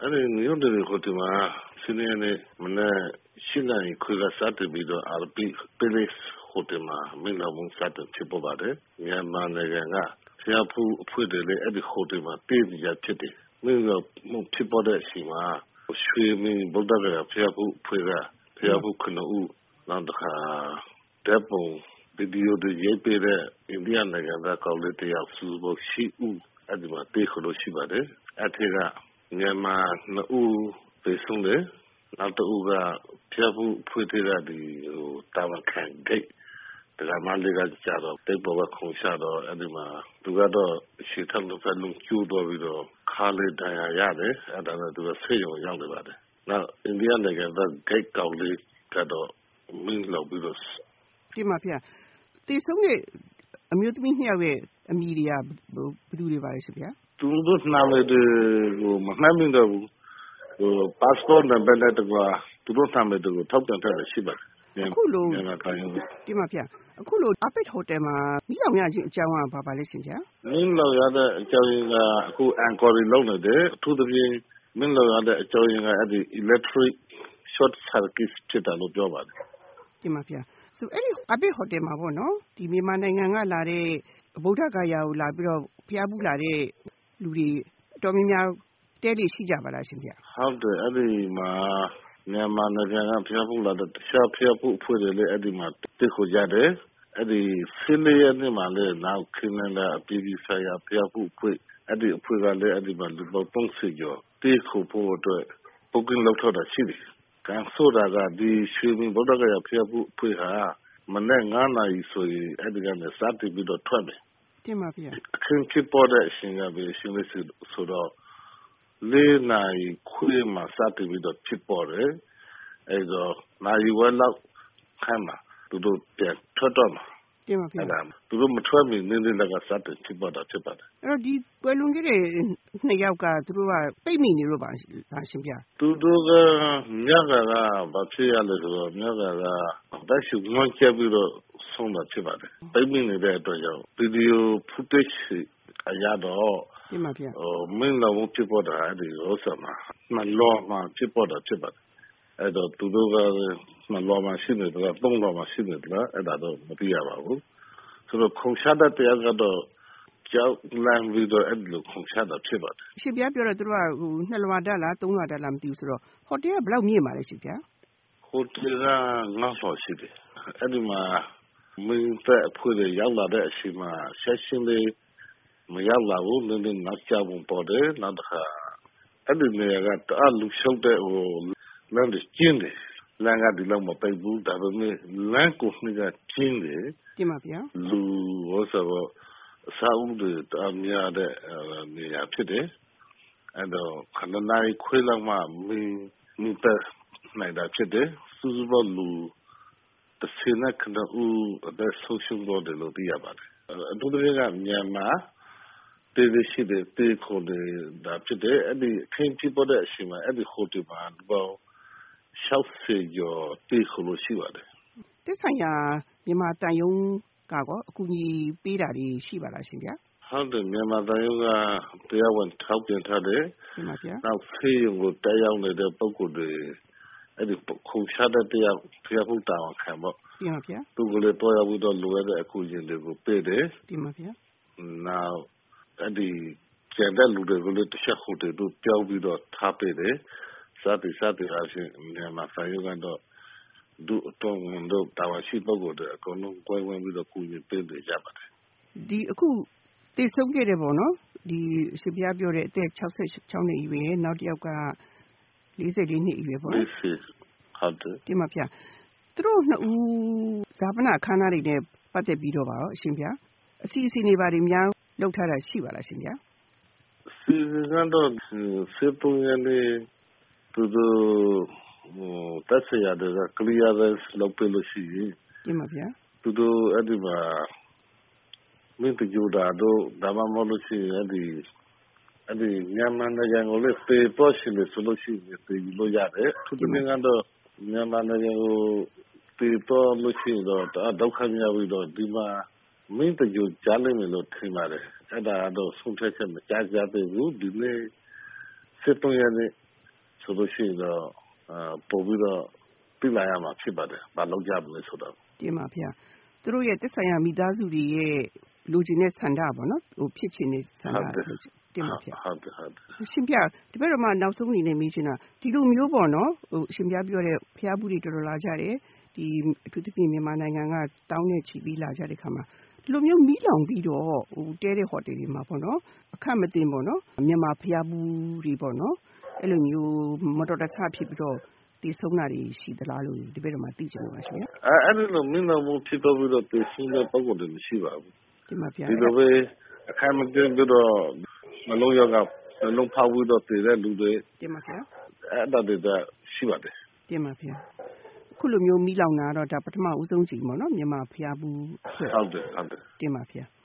အဲ့ဒီမြို့တွေဟိုတမှာစနေနေ့မနေ့ရှင်းနိုင်ခွေကစားတယ်ပြီးတော့ RP Police ဟိုတမှာမင်းတော်မစားတယ်ဖြစ်ပေါ်ပါတယ်မြန်မာနိုင်ငံကဖျားဖူးအဖွဲ့တွေလည်းအဲ့ဒီဟိုတမှာပြည်ရဖြစ်တယ်မင်းတော်ဖြစ်ပေါ်တဲ့အချိန်မှာရွှေမင်းဗုဒ္ဓဂယာဖျားဖူးအဖွဲ့ကဖျားဖူးခဏဦးနောက်တစ်ခါတပ်ပုံဗီဒီယိုတွေရေးပေးတဲ့အိန္ဒိယနိုင်ငံသားကောင်းလေးတယောက်စုဖို့ရှိဦးအဲ့ဒီမှာတေးခလို့ရှိပါတယ်အဲ့ဒီကမြန်မာနှစ်ဦးပြေဆုံးတယ်နောက်တစ်ဦးကဖျက်ဖို့ဖွေးတဲ့ဒီဟိုတာဝန်ခံဂိတ်ဒါမှလည်းကကြတော့တိတ်ပေါ်ကခုံချတော့အဲ့ဒီမှာသူကတော့ရှေ့ထပ်လို့ဖက်လုံးကျိုးတော့ပြီးတော့ခါလေးတန်ရာရတယ်အဲ့ဒါတော့သူကဆေးရုံရောက်နေပါတယ်နောက်အိန္ဒိယနိုင်ငံကဂိတ်ကောင်းလေးကတော့မင်းလောက်ပြီးတော့ဒီမှာဗျာတေဆုံးတဲ့အမျိုးသမီးနှစ်ယောက်ရဲ့အမည်တွေကဘယ်သူတွေပါလဲရှင်ဗျာသူတို့နာမည်တွေကိုမမှတ်မိတော့ဘူးpassport နံပါတ်နဲ့တကွာသူတို့နာမည်တွေကိုထောက်ပြန်ထားတာရှိပါတယ်အခုလိုဒီမှာဗျာအခုလိုအပိတ်ဟိုတယ်မှာမိလောင်ရခြင်းအကြောင်းကဘာပါလဲရှင်ဗျာမင်းလောင်ရတဲ့အကြောင်းရင်းကအခု inquiry လုပ်နေတယ်အထူးသဖြင့်မင်းလောင်ရတဲ့အကြောင်းရင်းကအဲ့ဒီ electric short circuit ဖြစ်တယ်လို့ပြောပါတယ်ဒီမှာဗျာဆိုအဲ့ဒီအပိတ်ဟိုတယ်မှာပေါ့နော်ဒီမြန်မာနိုင်ငံကလာတဲ့ဗုဒ္ဓဂယာကိုလာပြီးတော့ဖျားဖူးလာတဲ့လူတွေတော်များများတဲလေးရှိကြပါလားရှင်ဗျဟုတ်တယ်အဲ့ဒီမှာမြန်မာနိုင်ငံကဖျားဖူးလာတဲ့တခြားဖျားဖူးအဖွဲ့တွေလည်းအဲ့ဒီမှာတက်ခေါ်ကြတယ်အဲ့ဒီဖိလျက်နဲ့မှလည်းနောက်ခင်းလာအပြည်ပြည်ဆိုင်ရာဖျားဖူးအဖွဲ့အဲ့ဒီအဖွဲ့ကလည်းအဲ့ဒီမှာလူပေါင်း30ကျော်တက်ခေါ်ဖို့အတွက်ပုဂ္ဂိုလ်လောက်ထတာရှိတယ်ကန်ဆိုတာကဒီရွှေမင်းဗုဒ္ဓဂယာဖျားဖူးအဖွဲ့ဟာမနေ့9နာရီဆိုရင်အဲ့ဒီကနေစတင်ပြီးတော့ထွက်တယ်တင်ပါဗျာအခင်းဖြစ်ပေါ်တဲ့အချိန်ကပဲရှင်းလို့ဆိုတော့4နာရီခွေမှာစတင်ပြီးတော့ဖြစ်ပေါ်တယ်အဲ့တော့နိုင်ဝက်လောက်ခိုင်းမှာသူတို့ပြန်ထွက်တော့မှာတင်ပါဗျာသူတို့မထွက်မီနင်းနေလည်းကစတင်ဖြစ်ပေါ်တာဖြစ်ပါတယ်အဲ့တော့ဒီပွဲလွန်ခဲ့တဲ့နှစ်ယောက်ကသူတို့ကပိတ်မိနေလို့ပါရှင်ဗျာသူတို့ကမြတ်ကဘာဖြစ်ရလဲဆိုတော့မြတ်ကတက်ရှုငွန်ချက်ပြီးတော့ဆုံးတာဖြစ်ပါတယ်ပိတ်မိနေတဲ့အတွက်ကြောင့်ဗီဒီယို footage အရတော့ဒီမှာဗျာမင်းတော်ဖြစ်ပေါ်တာအဲ့ဒီဥစ္စာမှာမလောမှာဖြစ်ပေါ်တာဖြစ်ပါတယ်အဲ့တော့သူတို့ကမလောမှာရှိနေတယ်သုံးလောမှာရှိနေတယ်အဲ့ဒါတော့မသိရပါဘူးဆိုတော့ခုံချတဲ့တရားကတော့ကြောက်လန့်ပြီးတော့အဲ့လိုခုံချတာဖြစ်ပါတယ်ရှင်ပြပြောတော့သူတို့ကဟို2လွာတက်လား3လွာတက်လားမသိဘူးဆိုတော့ဟိုတယ်ကဘယ်လောက်မြင့်ပါလဲရှင်ပြဟိုတယ်က9ဆော်ရှိတယ်အဲ့ဒီမှာမင်းတဲ့အဖွဲ့တွေရောက်လာတဲ့အချိန်မှာဆက်ရှင်တွေမရောက်လာဘူးနည်းနည်းနောက်ကျပုံပေါ်တယ်နောက်တစ်ခါအဲ့ဒီနေရာကတအားလူရှုပ်တဲ့ဟိုလမ်းတွေကျင်းတယ်လမ်းကဒီလောက်မပိတ်ဘူးဒါပေမဲ့လမ်းကိုနှိကကျင်းတယ်တင်ပါဗျာလူဟောဆိုတော့စာအုပ်တွေတအားများတဲ့နေရာဖြစ်တယ်အဲ့တော့ခဏနိုင်ခွေးလောက်မှမင်းတက်နိုင်တာဖြစ်တယ်စူးစူးပေါ်လူတစ်စင်းနဲ့ခဏဦးအသက်ဆုံးရှုံးတော့တယ်လို့သိရပါတယ်အထူးသဖြင့်ကမြန်မာတေးရှိတဲ့တေးခေါ်တဲ့ဒါဖြစ်တယ်အဲ့ဒီခင်းဖြစ်ပေါ်တဲ့အချိန်မှာအဲ့ဒီဟိုတယ်မှာတော့60ကျော်တေးခေါ်လို့ရှိပါတယ်တက်ဆိုင်ရာမြန်မာတန်ယုံကောအကူအညီပေးတာတွေရှိပါလားရှင်ဗျာဟုတ်တယ်မြန်မာတန်ယုံကတရားဝင်ထောက်ပြန်ထားတယ်ရှင်ပါဗျာနောက်ဖေးရုံကိုတက်ရောက်နေတဲ့ပုဂ္ဂိုလ်တွေအဲ့ဒီခုံချတဲ့တရားဖျက်ဖို့တာဝန်ခံပေါ့ရှင်ပါဗျာသူကလေးတော့ရောက်ပြီးတော့လိုရတဲ့အကူအညီတွေကိုပေးတယ်ရှင်ပါဗျာနောက်အဲ့ဒီကျန်တဲ့လူတွေကိုလည်းတစ်ချက်ဟိုတယ်တို့ပြောင်းပြီးတော့ထားပေးတယ်စသည်အားဖြင့်မြန်မာတန်ယုံကတော့ဒုအတော်ဝန်တို့တာဝန်ရှိပုဂ္ဂိုလ်တွေအကုန်လုံးကိုယ်ဝင်ပြီးတော့ကူညီပေးနေကြပါတယ်ဒီအခုသိဆုံးခဲ့တယ်ပေါ့နော်ဒီရှင်ပြပြောတဲ့အသက်66နှစ်အရွယ်နောက်တစ်ယောက်က44နှစ်အရွယ်ပေါ့ဟုတ်တယ်ဒီမှာဗျသူတို့နှစ်ဦးဇာပနအခမ်းအနားတွေနဲ့ပတ်သက်ပြီးတော့ပါအရှင်ဗျာအစီအစဉ်တွေပါတယ်များလုပ်ထားတာရှိပါလားရှင်ဗျာစီစဉ်တော့စေတုံရနေသူတို့တက်ဆရာတွေက clearance လုပ်ပေးလို့ရှိရင်ဒီမှာဗျာသူတို့အဲ့ဒီမှာမင်းတို့ဒါတော့ဒါမှမဟုတ်လို့ရှိရင်အဲ့ဒီမြန်မာနိုင်ငံကိုလည်းပေပေါ်ရှိလို့ဆိုလို့ရှိရင်ပြည်လို့ရတယ်သူတို့ကတော့မြန်မာနိုင်ငံကိုပေပေါ်လို့ရှိရင်တော့ဒုက္ခများပြီးတော့ဒီမှာမင်းတို့ကြားလိမ့်မယ်လို့ထင်ပါတယ်အဲ့ဒါတော့ဆုံးဖြတ်ချက်မကြားကြသေးဘူးဒီနေ့စစ်တုံးရနေဆိုလို့ရှိရင်တော့ပို့ပြီးတော့ပြလာရမှာဖြစ်ပါတယ်။ဘာလုပ်ကြမလဲဆိုတော့တင်ပါဗျာသူတို့ရဲ့သက်ဆိုင်ရာမိသားစုတွေရဲ့လိုချင်တဲ့ဆန္ဒပေါ့နော်ဟိုဖြစ်ချင်တဲ့ဆန္ဒတင်ပါဗျာဟုတ်ရှင်ပြဒီဘက်တော့မှနောက်ဆုံးအနေနဲ့မေးချင်တာဒီလိုမျိုးပေါ့နော်ဟိုရှင်ပြပြောတဲ့ဖျားဘူးတွေတော်တော်လာကြတယ်ဒီအထူးသဖြင့်မြန်မာနိုင်ငံကတောင်းနဲ့ချီပြီးလာကြတဲ့ခါမှာဒီလိုမျိုးမီးလောင်ပြီးတော့ဟိုတဲတဲ့ဟိုတယ်တွေမှာပေါ့နော်အခက်မတင်ပေါ့နော်မြန်မာဖျားဘူးတွေပေါ့နော်အဲ့လိုမျိုးမတော်တဆဖြစ်ပြီးတော့တည်ဆုံးတာတွေရှိသလားလို့ဒီဘက်တော့မှသိချင်ပါရှင်အဲ့ဒီလိုမင်းတို့ဖြစ်တော့ပြီးတော့တည်ဆုံးတဲ့ပုံစံတွေမရှိပါဘူးဒီမှာဗျာဒီလိုပဲအခက်မတင်ပြီးတော့နှလုံးရောဂါနှလုံးဖောက်ပြီးတော့တည်တဲ့လူတွေဒီမှာဗျာအဲ့ဒါတွေရှိပါတယ်ဒီမှာဗျာခုလိုမျိုးမီးလောင်တာတော့ဒါပထမဦးဆုံးကြည့်ပေါ့နော်မြန်မာဖျားဘူးဟုတ်တယ်တင်ပါဗျာ